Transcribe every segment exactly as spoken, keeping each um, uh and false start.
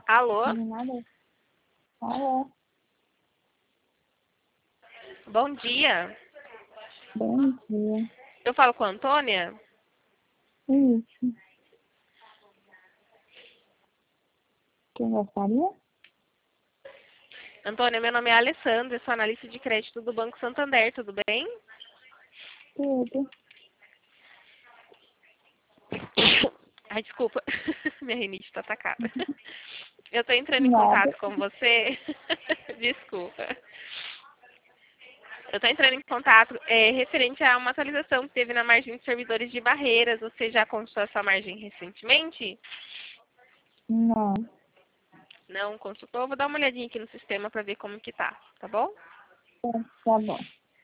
Alô? Nada. Alô. Bom dia. Bom dia. Eu falo com a Antônia? Isso. Quem gostaria? Antônia, meu nome é Alessandra, eu sou analista de crédito do Banco Santander, tudo bem? Tudo. Ai, desculpa, minha rinite está atacada. Eu estou entrando em Nada. contato com você. Desculpa. Eu estou entrando em contato é, referente a uma atualização que teve na margem de servidores de barreiras. Você já consultou essa margem recentemente? Não. Não consultou? Vou dar uma olhadinha aqui no sistema para ver como que tá, tá bom? Tá, tá bom.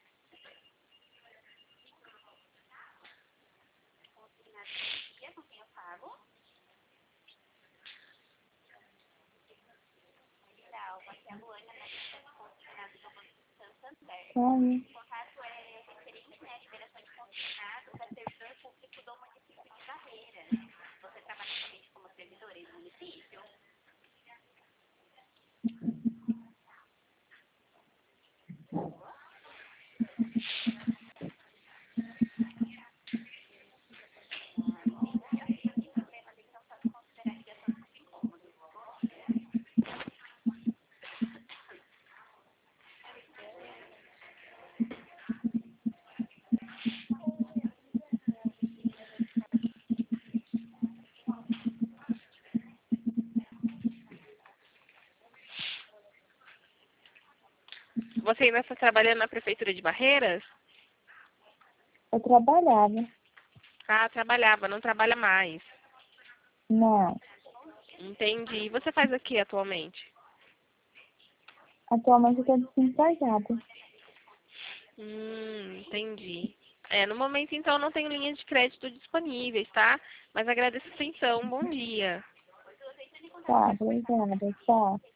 Tá. Você ainda está trabalhando na Prefeitura de Barreiras? Eu trabalhava. Ah, trabalhava, não trabalha mais. Não. Entendi. E você faz o que atualmente? Atualmente eu tô desempregada. Hum, entendi. É, no momento, então, não tenho linhas de crédito disponíveis, tá? Mas agradeço a atenção. Bom dia. Tá, obrigada. Tchau.